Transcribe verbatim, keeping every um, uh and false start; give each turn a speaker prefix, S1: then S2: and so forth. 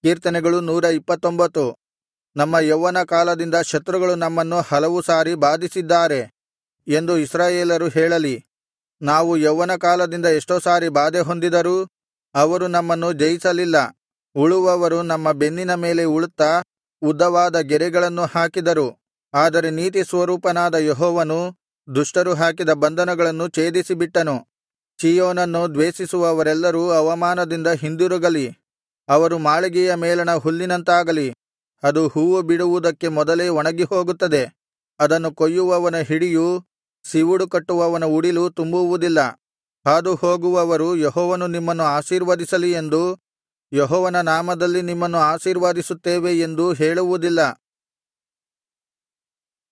S1: ಕೀರ್ತನೆಗಳು ನೂರ ಇಪ್ಪತ್ತೊಂಬತ್ತು. ನಮ್ಮ ಯೌವನ ಕಾಲದಿಂದ ಶತ್ರುಗಳು ನಮ್ಮನ್ನು ಹಲವು ಸಾರಿ ಬಾಧಿಸಿದ್ದಾರೆ ಎಂದು ಇಸ್ರಾಯೇಲರು ಹೇಳಲಿ. ನಾವು ಯೌವನ ಕಾಲದಿಂದ ಎಷ್ಟೋ ಸಾರಿ ಬಾಧೆ ಹೊಂದಿದರೂ ಅವರು ನಮ್ಮನ್ನು ಜಯಿಸಲಿಲ್ಲ. ಉಳುವವರು ನಮ್ಮ ಬೆನ್ನಿನ ಮೇಲೆ ಉಳುತ್ತಾ ಉದ್ದವಾದ ಗೆರೆಗಳನ್ನು ಹಾಕಿದರು. ಆದರೆ ನೀತಿ ಸ್ವರೂಪನಾದ ಯೆಹೋವನು ದುಷ್ಟರು ಹಾಕಿದ ಬಂಧನಗಳನ್ನು ಛೇದಿಸಿಬಿಟ್ಟನು. ಚೀಯೋನನ್ನು ದ್ವೇಷಿಸುವವರೆಲ್ಲರೂ ಅವಮಾನದಿಂದ ಹಿಂದಿರುಗಲಿ. ಅವರು ಮಾಳಿಗೆಯ ಮೇಲಣ ಹುಲ್ಲಿನಂತಾಗಲಿ. ಅದು ಹೂವು ಬಿಡುವುದಕ್ಕೆ ಮೊದಲೇ ಒಣಗಿಹೋಗುತ್ತದೆ. ಅದನ್ನು ಕೊಯ್ಯುವವನ ಹಿಡಿಯೂ ಸಿವುಡು ಕಟ್ಟುವವನ ಉಡಿಲೂ ತುಂಬುವುದಿಲ್ಲ. ಹಾದುಹೋಗುವವರು ಯೆಹೋವನು ನಿಮ್ಮನ್ನು ಆಶೀರ್ವದಿಸಲಿ ಎಂದೂ ಯೆಹೋವನ ನಾಮದಲ್ಲಿ ನಿಮ್ಮನ್ನು ಆಶೀರ್ವದಿಸುತ್ತೇವೆ ಎಂದೂ ಹೇಳುವುದಿಲ್ಲ.